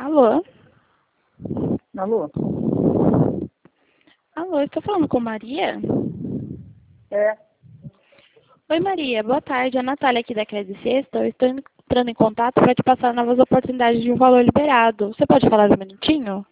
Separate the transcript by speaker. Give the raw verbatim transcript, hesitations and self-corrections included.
Speaker 1: Alô?
Speaker 2: Alô?
Speaker 1: Alô, estou falando com Maria?
Speaker 2: É.
Speaker 1: Oi, Maria. Boa tarde. É a Natália aqui da Credit Sexta. Eu estou entrando em contato para te passar novas oportunidades de um valor liberado. Você pode falar um minutinho?